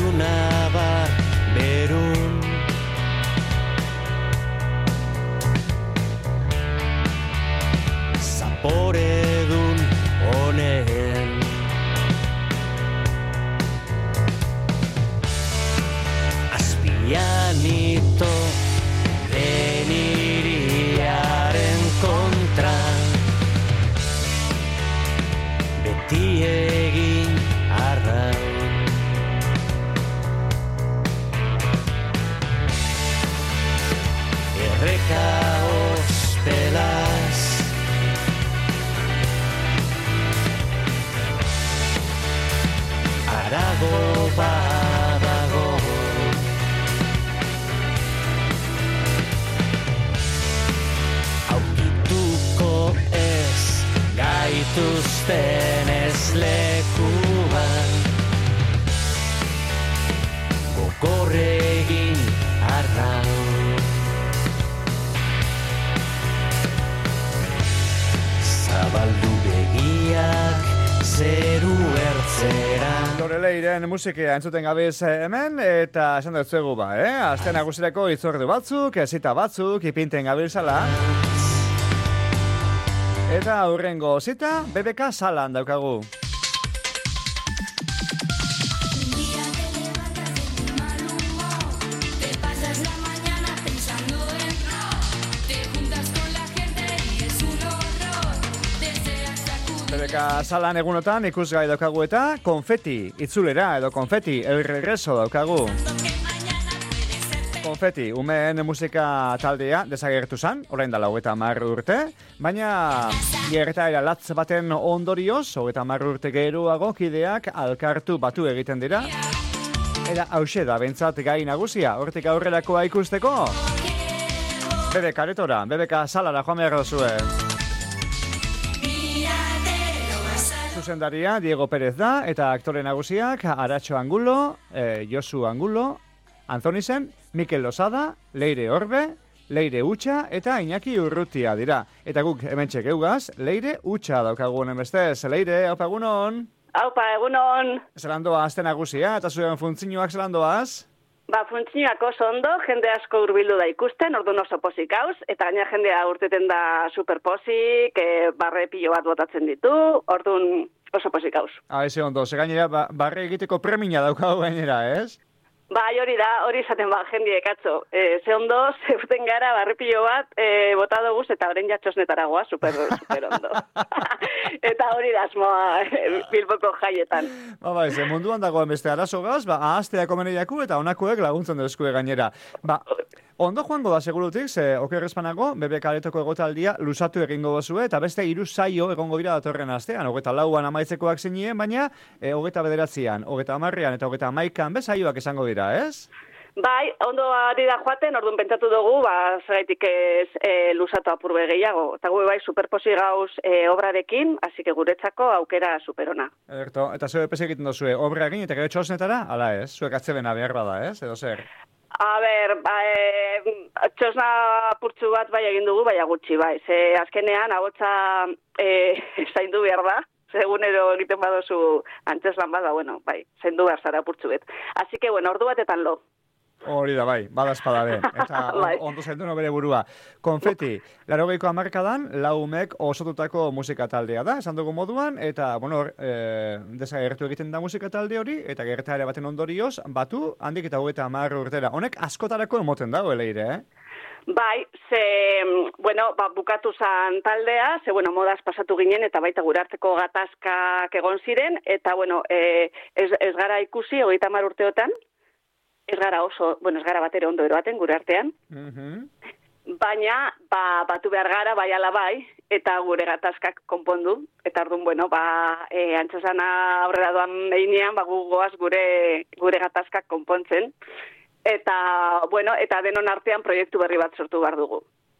iluna bat berun. Zaporedun honen azpianito den iriaren kontra beti egin arraun. Erreka ospelaz arago badago aurkituko ez gaituzten ez lekuan gogorregin arraun. Zabaldu begiak zeru ertzeran. Loreleiren musikea entzuten gabiz hemen, eta esan dut zuegu ba, Aste nagusirako itzordu batzuk, zita batzuk, ipinten gabiltzala. Eta aurrengo zita, BBK Salan daukagu. BBK Salan egunotan ikusgai daukagu eta konfeti itzulera edo konfeti el regreso daukagu. Konfeti, umeen musika taldea desagertu zan, orain dela 30 urte, baina gertaera latz baten ondorioz, 30 urte geroago kideak alkartu batu egiten dira. Eta hause da, bentsat gai nagusia, hortik aurrerakoa ikusteko. BBK aretora, BBK Salara joan behar duzue. Zuzendaria Diego Pérez da, eta aktore nagusiak Aratxo Angulo, Josu Angulo, Antonisen, Mikel Losada, Leire Orbe, Leire Utxa eta Iñaki Urrutia dira. Eta guk hementxe geugaz, Leire Utxa daukagu honen bestez. Leire, haupa egunon? Haupa egunon. Zelandoa azte nagusia eta zuen funtzioak zelandoaz? Funtzioak oso ondo, jende asko hurbildu da ikusten, orduan oso pozik hauz, eta gaina jendea urteten da superpozik, barre pilo bat botatzen ditu, orduan oso pozik hauz. Eze ondo, ze gainera barre egiteko premina daukagu gainera, ez? Bai, hori izaten jendiek atzo. Ze ondo, zeuten gara, barripillo bat, bota doguz, eta orain jatxosnetara goa, super ondo. Eta hori da asmoa Bilboko jaietan. Bai, ze munduan dagoen beste arazogaz, ahaztea komeneiaku eta onakoek laguntzen dezkue gainera. Ondo joango da segurutik, ze okerrezpanago, BBK aretoko egotaldia lusatu egingo dozue, eta beste 3 saio egongo dira datorren astean, 24an amaitzekoak zinien, baina 29an, 30an eta 31an bezaioak esango dira, ez? Bai, ondo ari da joaten, orduan pentsatu dugu, zeraitik ez lusatu apurbe gehiago. Eta gu bai superposi gauz obrarekin, hasi que guretzako aukera superona. Erto, eta zeu epes egiten dozue, obra egin eta gero txosnetara, ala ez? Zuek atzebena behar bada, ez? Edo zer? A ber, txosna apurtzu bat bai egin dugu, bai gutxi bai. Ze azkenean, ahotsa zaindu behar da. Egunero egiten badozu antzeslan bada, bueno, bai, zaindu behar zara apurtzu bet. Así que, bueno, ordu batetan lo. Hori da, bai, badazpada be. Eta ondo zaindu no bere burua. Konfeti, 80ko hamarkadan, laumek osotutako musika taldea da, esan dugu moduan, eta, bueno, desagertu egiten da musika talde hori, eta gertaera baten ondorioz, batu, handik eta 30 urtera. Honek askotarako emoten dago, Leire, Bai, bueno, bukatu zan taldea, bueno, modaz pasatu ginen, eta baita gure arteko gatazkak egon ziren, eta, bueno, ez gara ikusi, 30 urteotan, ez gara oso, bueno, ez gara batera ondo eroaten gure artean, baina, batu behar gara, bai ala bai, eta gure gatazkak konpondu, eta orduan, bueno, antzesana aurrera doan einean, gu goaz gure gatazkak konpontzen, eta, bueno, eta denon artean proiektu berri bat sortu behar dugu.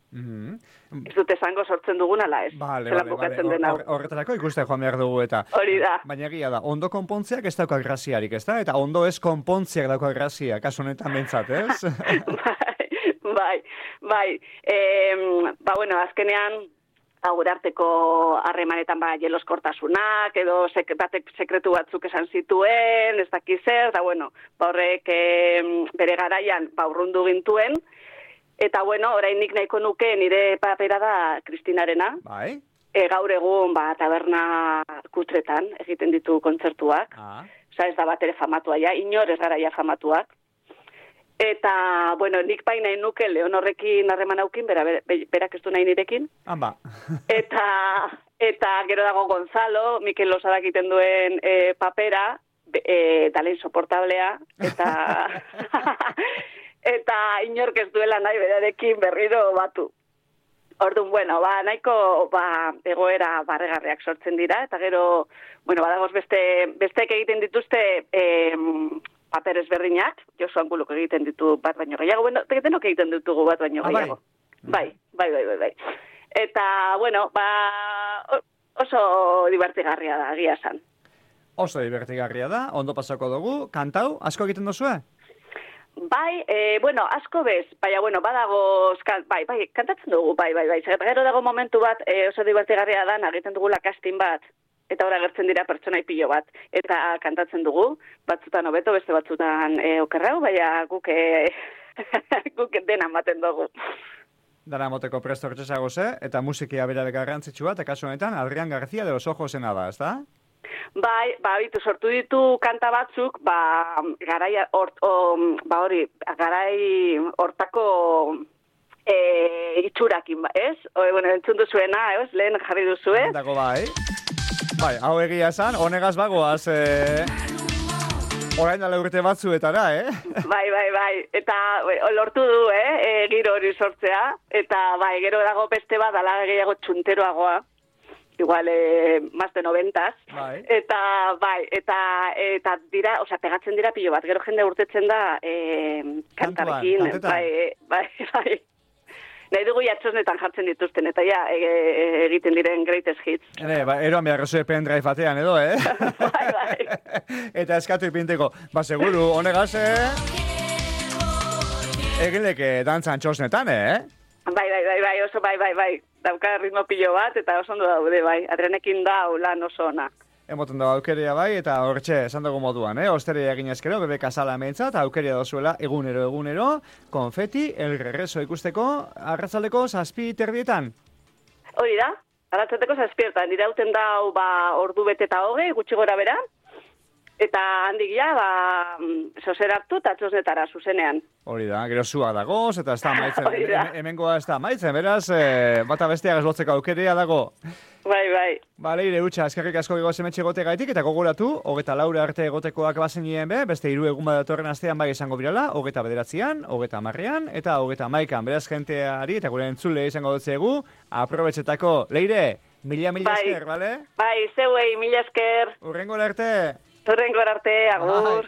Ez dut esango sortzen dugun ala ez. Bale. Horretarako ikusten joan behar dugu eta. Hori da. Baina egia da, ondo konpontzeak ez dauka graziarik, ez da? Eta ondo ez konpontzeak dauka grazia, kasu honetan bentsat, ez? Bai. Bueno, azkenean, gure arteko harremanetan jeloskortasunak, edo batek sekretu batzuk esan zituen, ez dakiz zer, eta bueno, horrek bere garaian urrundu gintuen, eta bueno, orainik nahiko nuke nire papera da Kristinarena. Bai. Gaur egun taberna kutretan egiten ditu kontzertuak. Osa ez da bat ere famatua ja, inor ez gara ja famatuak. Eta, bueno, nik baina nuke Leonorrekin harreman aukin, berak ez du nahi nirekin. Eta gero dago Gonzalo, Mikel Losadak egiten duen papera, dale insoportablea, eta inork ez duela nahi berarekin berriro batu. Orduan, bueno, nahiko egoera barregarriak sortzen dira, eta gero, bueno, badagoz besteek egiten dituzte paper ezberdinak, Josu Anguluk egiten ditu bat baino gehiago, bueno, denok egiten ditugu bat baino gehiago. Bai. Eta, bueno, oso divertigarria da, agia esan. Oso divertigarria da, ondo pasako dugu, kantau, asko egiten duzue? Bai, bueno, asko bez, baina, bueno, badago, bai, kantatzen dugu, bai. Gero dago momentu bat, oso divertigarria da, egiten dugula casting bat, eta ora agertzen dira pertsonai pilo bat, eta kantatzen dugu, batzutan hobeto, beste batzutan okerrau, baina guk dena ematen dugu. Dara moteko presto gertzezago ze, eta musikia bera garrantzitsua, eta kasu honetan, Adrián García de los Ojosena da, ez da? Bai, sortu ditu kanta batzuk, garai hortako itxurakin, ez? Bueno, entzun duzuena, ez? Lehen jarri duzue. Dago bai, hau egia esan, honegaz bagoaz, orain dala urte batzuetara, Bai, eta lortu du, giro hori sortzea, eta gero dago beste bat, dala gehiago txunteroagoa. Igual, más de 90s. Bai. Eta dira, osea, pegatzen dira pilo bat, gero jende urtetzen da kantarekin. Bai. Nahi dugu jatxosnetan jartzen dituzten, eta ja, egiten diren greatest hits. Eroan behar zuen pendrive batean edo, Bai. Eta eskatu ipinteko, seguru, honegaz, egin leke dantzan txosnetan, Bai, oso bai. Dauka ritmo pilo bat, eta oso ondo daude, bai. Adrianekin da, lan oso ona. Emoten da aukeria bai, eta hortxe, esan dugu moduan, Osteria egin ezkero, bebe kasala mentzat, aukeria dozuela egunero, konfeti, el regreso ikusteko, arratzaldeko 7:30. Hori da, arratzaldeko 7:30. Irauten da, ordu bete eta hogei, gutxi gora bera, eta handik ja, sozer hartu eta txosnetara zuzenean. Hori da, gero zua dagoz, eta ez da maitzen, hemengoa ez da maitzen, beraz, bata besteak eslotzeko aukeria dago. Bai. Leire, utxa, eskerrik asko gegoaz emetxe egote gaitik, eta gogoratu, 24 arte egotekoak bazenien beste 3 egun badatorren astean bai izango birala, 29an, 30an, eta 31an, beraz jenteari, eta gure entzule izango dutzegu, aprobetxetako, Leire, mila esker, bale? Bai, zeuei, mila esker. Urrengo arte. Urrengo arte, agur.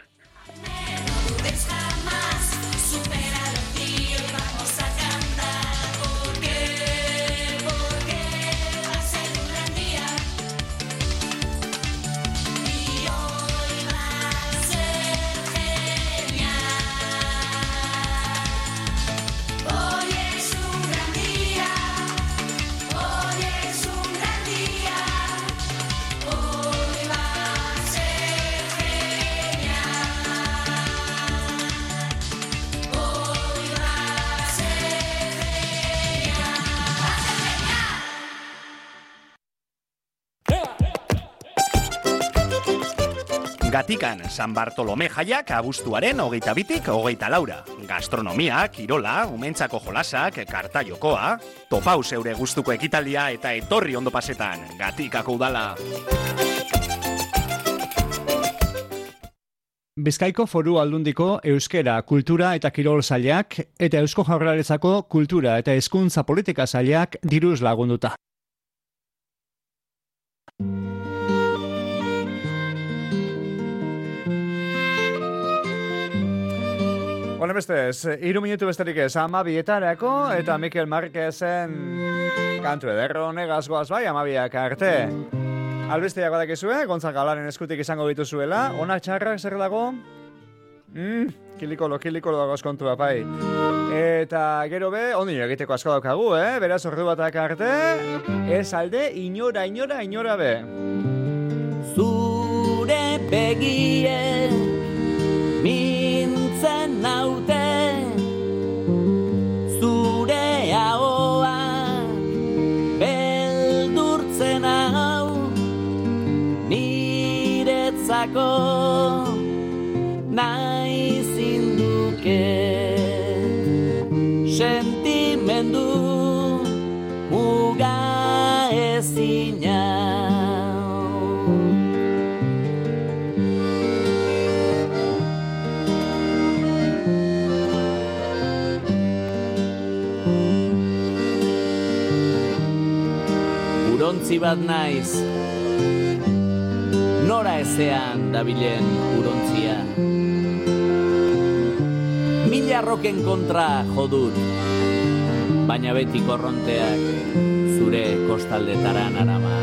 Gatikan, San Bartolome jaiak abuztuaren 22tik 24. Gastronomia, kirola, umentzako jolasak, karta jokoa, topau zeure gustuko ekitaldia eta etorri ondo pasetan, Gatikako udala. Bizkaiko Foru Aldundiko Euskera, Kultura eta Kirol Sailak eta Eusko Jaurlaritzako Kultura eta Hezkuntza Politika Sailak diruz lagunduta. Bueno, bestez, 3 minutu besterik ez, 12etarako, eta Mikel Marquezen kantu ederro honegaz goaz bai, 12ak arte. Albisteak badakizue, Gontzal Galaren eskutik izango dituzuela, onak txarrak zer dago? Kilikolo dago askontua, pai. Eta gero be, honi egiteko asko daukagu, Beraz, ordu batak arte, ez alde, inora be. Zure begie mintzen naute, zure ahoa beldurtzen hau, niretzako nahi zinduke sentimendu muga ezina. Urontzi bat naiz, nora ezean dabilen urontzia. Mila roken kontra jodut, baina beti korronteak zure kostaldetara narama.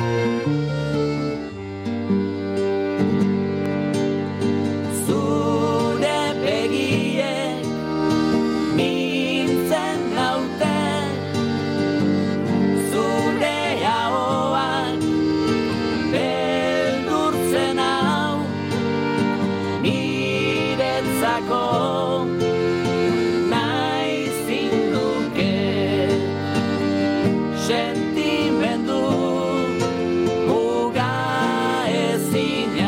Zure begiek mintzen naute, zure ahoak beldurtzen hau, niretzako sentimendu muga ezina.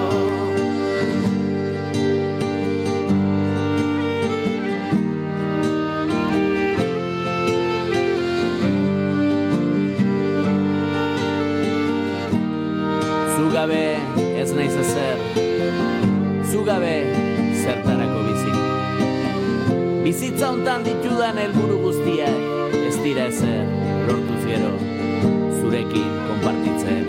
Zugabe ez naiz ezer, zugabe zertarako bizi. Bizitza hontan ditudan helburu guztiak ez dira ezer lortuz gero zurekin konpartitzen.